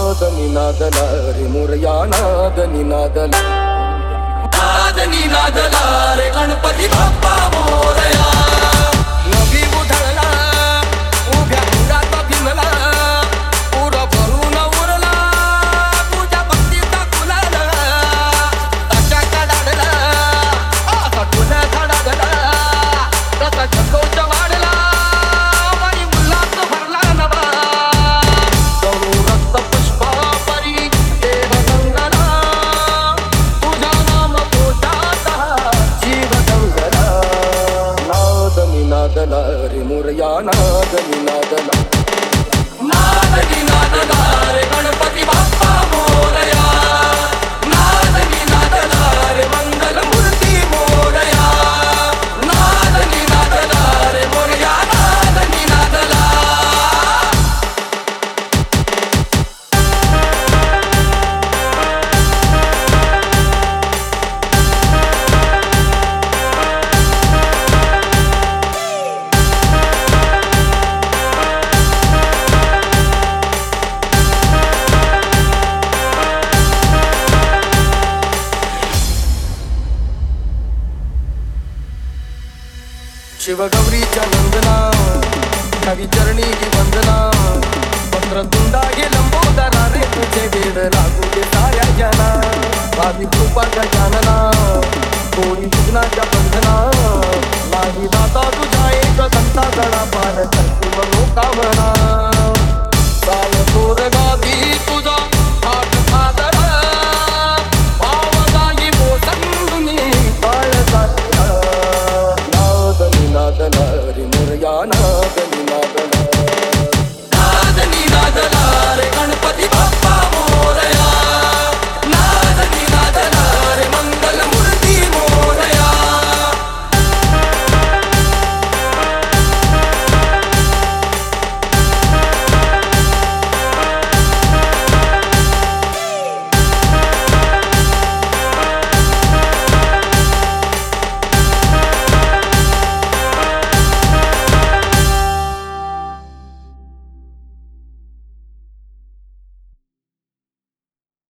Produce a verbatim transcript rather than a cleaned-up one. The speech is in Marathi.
नाद निनादला रे मोरया नाद निनादला, नाद निनादला रे गणपती बाप्पा मोरया. नभी उधळला उभ्या पुरात भिनला, पुर भरून उरला तुझ्या भक्तीचा कुलाला. अशा कडाडला असा तुला धडाडला, तसा जगोच वाढला आणि उल्हास भरला नवा. जणू रक्त पुष्पा परी देव गंगला, तुझा नाम पोटात जीव गंगला. नाद निनादला रे मोरया नाद निनादला, नाद निनादला रे गणपती बाप्पा मोरया. नाद निनादला रे मंगल मूर्ती मोरया. नाद निनादला रे मोरया, नाद निनादला. शिवगौरीच्या नंदना कवी चरणी की वंदना. वक्रतुंडा हे लंबोदरा रे तुझे वेद लागू दे साऱ्या जना. भावी कृपा गजानना कोणी विघ्नाच्या बंधना. नाही दाता तुझा एक संता गणा पार करतो मनोकामना.